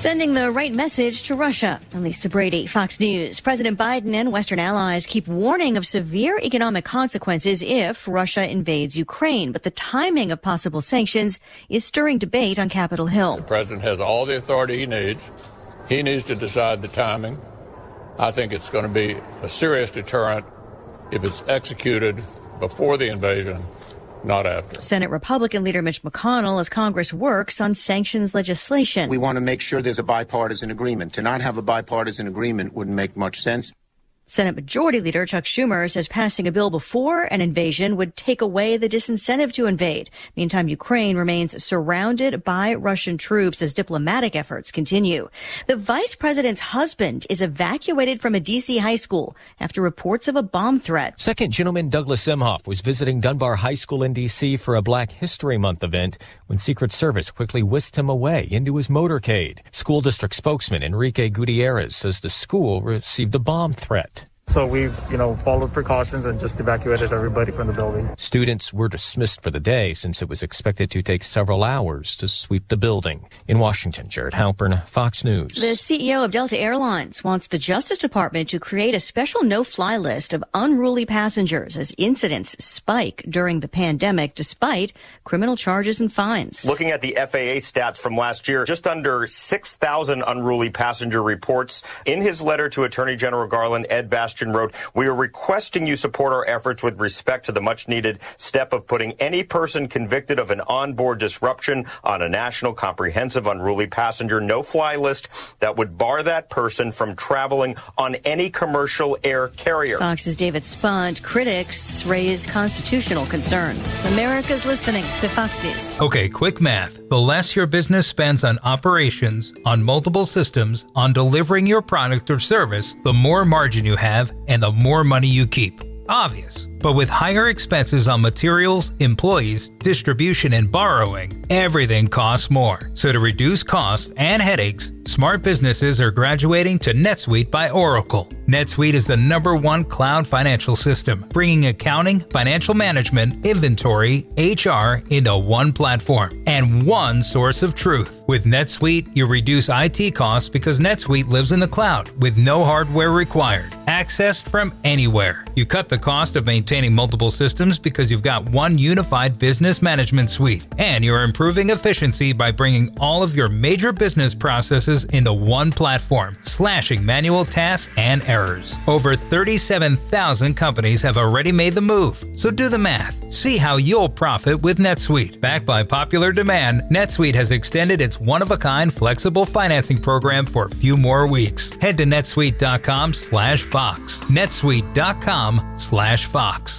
Sending the right message to Russia. Lisa Brady, Fox News. President Biden and Western allies keep warning of severe economic consequences if Russia invades Ukraine. But the timing of possible sanctions is stirring debate on Capitol Hill. The president has all the authority he needs. He needs to decide the timing. I think it's going to be a serious deterrent if it's executed before the invasion, not after. Senate Republican leader Mitch McConnell as Congress works on sanctions legislation. We want to make sure there's a bipartisan agreement. To not have a bipartisan agreement wouldn't make much sense. Senate Majority Leader Chuck Schumer says passing a bill before an invasion would take away the disincentive to invade. Meantime, Ukraine remains surrounded by Russian troops as diplomatic efforts continue. The vice president's husband is evacuated from a D.C. high school after reports of a bomb threat. Second Gentleman Douglas Emhoff was visiting Dunbar High School in D.C. for a Black History Month event when Secret Service quickly whisked him away into his motorcade. School district spokesman Enrique Gutierrez says the school received a bomb threat. So we've, followed precautions and just evacuated everybody from the building. Students were dismissed for the day since it was expected to take several hours to sweep the building. In Washington, Jared Halpern, Fox News. The CEO of Delta Airlines wants the Justice Department to create a special no-fly list of unruly passengers as incidents spike during the pandemic despite criminal charges and fines. Looking at the FAA stats from last year, just under 6,000 unruly passenger reports. In his letter to Attorney General Garland, Ed Bastian wrote, "We are requesting you support our efforts with respect to the much-needed step of putting any person convicted of an onboard disruption on a national comprehensive unruly passenger no-fly list that would bar that person from traveling on any commercial air carrier." Fox's David Spunt. Critics raise constitutional concerns. America's listening to Fox News. Okay, quick math. The less your business spends on operations, on multiple systems, on delivering your product or service, the more margin you have and the more money you keep. Obvious. But with higher expenses on materials, employees, distribution, and borrowing, everything costs more. So to reduce costs and headaches, smart businesses are graduating to NetSuite by Oracle. NetSuite is the #1 cloud financial system, bringing accounting, financial management, inventory, HR into one platform and one source of truth. With NetSuite, you reduce IT costs because NetSuite lives in the cloud with no hardware required, accessed from anywhere. You cut the cost of maintaining multiple systems because you've got one unified business management suite, and you're improving efficiency by bringing all of your major business processes into one platform, slashing manual tasks and errors. Over 37,000 companies have already made the move, so do the math. See how you'll profit with NetSuite. Backed by popular demand, NetSuite has extended its one-of-a-kind flexible financing program for a few more weeks. Head to netsuite.com/Fox. netsuite.com/Fox.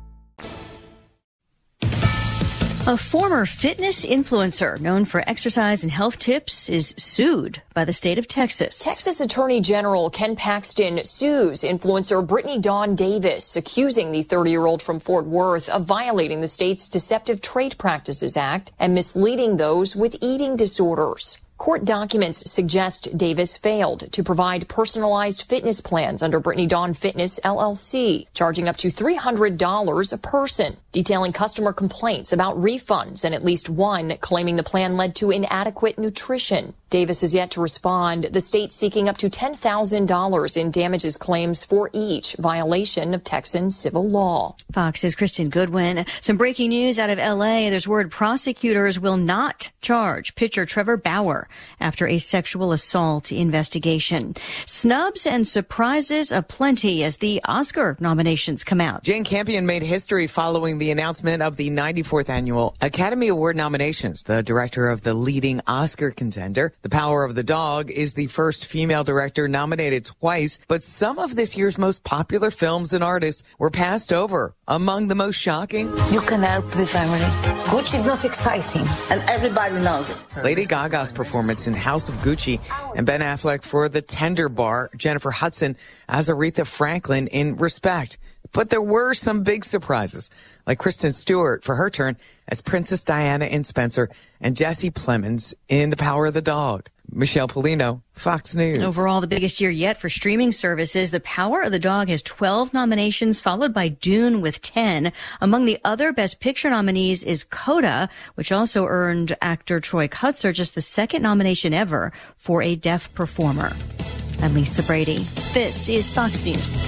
A former fitness influencer known for exercise and health tips is sued by the state of Texas. Texas Attorney General Ken Paxton sues influencer Brittany Dawn Davis, accusing the 30-year-old from Fort Worth of violating the state's Deceptive Trade Practices Act and misleading those with eating disorders. Court documents suggest Davis failed to provide personalized fitness plans under Brittany Dawn Fitness, LLC, charging up to $300 a person, detailing customer complaints about refunds and at least one claiming the plan led to inadequate nutrition. Davis has yet to respond, the state seeking up to $10,000 in damages claims for each violation of Texan civil law. Fox's Kristen Goodwin. Some breaking news out of L.A. There's word prosecutors will not charge pitcher Trevor Bauer after a sexual assault investigation. Snubs and surprises aplenty as the Oscar nominations come out. Jane Campion made history following the announcement of the 94th annual Academy Award nominations. The director of the leading Oscar contender, The Power of the Dog, is the first female director nominated twice, but some of this year's most popular films and artists were passed over. Among the most shocking, you can help the family. Gucci is not exciting, and everybody knows it. Lady Gaga's performance in House of Gucci, and Ben Affleck for The Tender Bar, Jennifer Hudson as Aretha Franklin in Respect. But there were some big surprises, like Kristen Stewart for her turn as Princess Diana in Spencer and Jesse Plemons in The Power of the Dog. Michelle Polino, Fox News. Overall, the biggest year yet for streaming services. The Power of the Dog has 12 nominations, followed by Dune with 10. Among the other Best Picture nominees is Coda, which also earned actor Troy Kutzer just the second nomination ever for a deaf performer. I'm Lisa Brady. This is Fox News.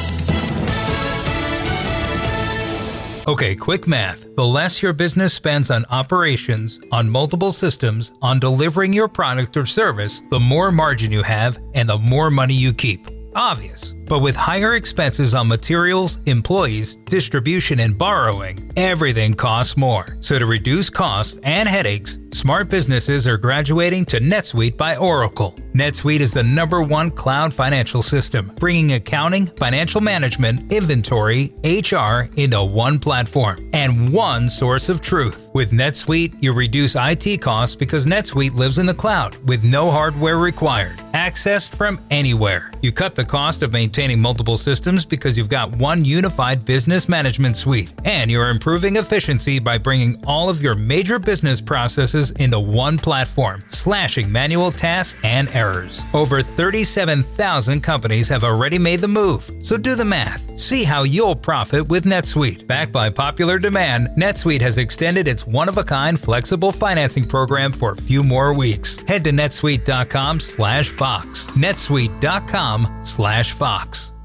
Okay, quick math. The less your business spends on operations, on multiple systems, on delivering your product or service, the more margin you have and the more money you keep. Obvious. But with higher expenses on materials, employees, distribution, and borrowing, everything costs more. So to reduce costs and headaches, smart businesses are graduating to NetSuite by Oracle. NetSuite is the #1 cloud financial system, bringing accounting, financial management, inventory, HR into one platform and one source of truth. With NetSuite, you reduce IT costs because NetSuite lives in the cloud with no hardware required, accessed from anywhere. You cut the cost of maintaining multiple systems because you've got one unified business management suite, and you're improving efficiency by bringing all of your major business processes into one platform, slashing manual tasks and errors. Over 37,000 companies have already made the move, so do the math. See how you'll profit with NetSuite. Backed by popular demand, NetSuite has extended its one-of-a-kind flexible financing program for a few more weeks. Head to netsuite.com/Fox. netsuite.com/Fox.